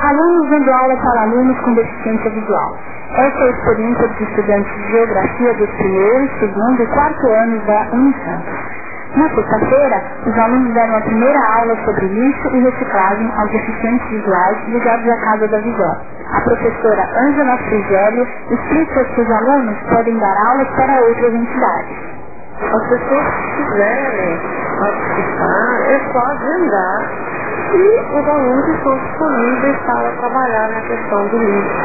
Alunos dando aula para alunos com deficiência visual. Essa é a experiência dos estudantes de Geografia dos primeiro, segundo e quarto anos da Unisantos. Na sexta-feira, os alunos deram a primeira aula sobre lixo e reciclagem aos deficientes visuais ligados à Casa da Visão. A professora Ângela Frigério explica que os alunos podem dar aulas para outras entidades. As pessoas que quiserem participar, é só agendar e os alunos estão disponíveis para trabalhar na questão do lixo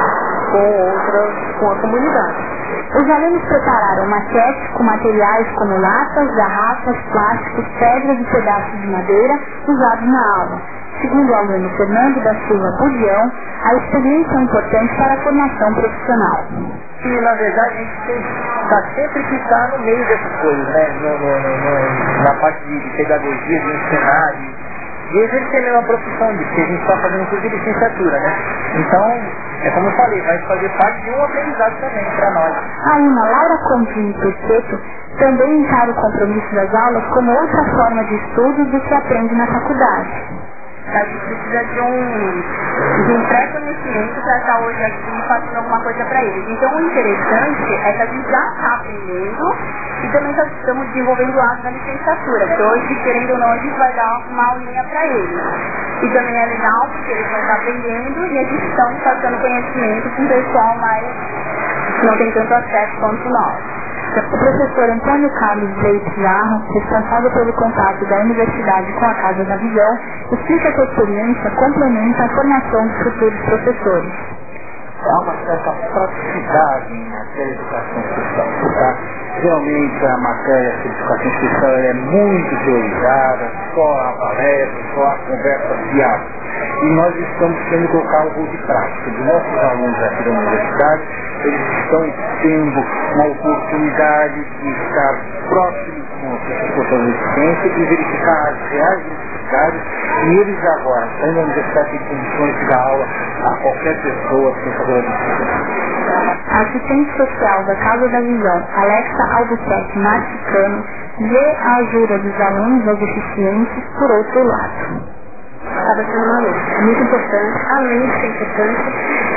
com a comunidade. Os alunos prepararam maquetes com materiais como latas, garrafas, plásticos, pedras e pedaços de madeira usados na aula. Segundo o aluno Fernando da Silva Budião, a experiência é importante para a formação profissional. E, na verdade, a gente está sempre que estar no meio dessas coisas, né? Na parte de pedagogia, de ensinar, e exercer mesmo a profissão disso, que a gente está fazendo curso de licenciatura, né? Então, é como eu falei, vai fazer parte de um aprendizado também para nós. A aluna Laura Condini Pesseto também encara o compromisso das aulas como outra forma de estudo do que aprende na faculdade. A gente precisa de um pré-conhecimento para estar hoje aqui fazendo alguma coisa para eles. Então o interessante é que a gente já está aprendendo e também estamos desenvolvendo atos na licenciatura, porque hoje, querendo ou não, a gente vai dar uma aulinha para eles. E também é legal porque eles vão estar aprendendo e a gente está passando conhecimento com o pessoal mais que não tem tanto acesso quanto nós. O professor Antônio Carlos Leite Jarro, responsável pelo contato da universidade com a Casa da Visão, explica que a experiência complementa a formação dos futuros professores. Há uma certa praticidade em matéria de educação social, tá? Realmente a matéria de educação social é muito teorizada, só a palestra, só a conversa fiável. E nós estamos tendo que colocar algo de prática. Dos nossos alunos aqui da universidade, eles estão tendo uma oportunidade de estar próximos com as pessoas da deficiência e verificar as reais necessidades. E eles agora, saindo da universidade, têm condições de dar aula a qualquer pessoa sem fazer a deficiência. A assistente social da Casa da Visão, Alexa Albuquerque Marcicano, vê a ajuda dos alunos aos deficientes por outro lado. Acaba sendo uma luta. É muito importante, além de ser importante,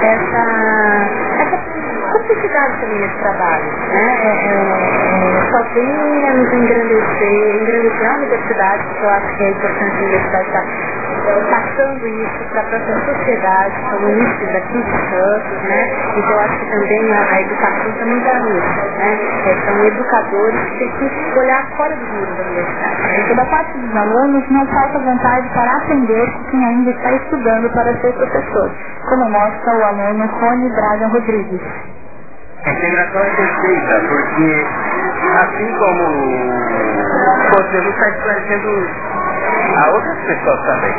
essa complexidade também nesse trabalho, né? Só vem a nos engrandecer a universidade, porque eu acho que é importante a universidade estar passando isso para a própria sociedade, são inícios aqui de Santos, né? Então eu acho que também a educação também dá isso, né? São educadores que têm que olhar fora dos muros da universidade. Da parte dos alunos, não falta vontade para aprender com quem ainda está estudando para ser professor, como mostra o aluno Rony Braga Rodrigues. A integração é perfeita, porque assim como você não está esclarecendo a outras pessoas também.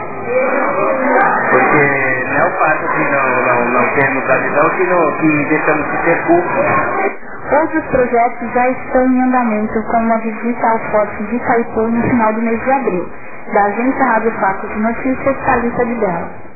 Porque não é o fato de não termos a visão que deixamos de ter culpa. Outros projetos já estão em andamento, como a visita ao Forte de Itaipu no final do mês de abril. Da agência Rádio Faco de Notícias, Thalita de Bela.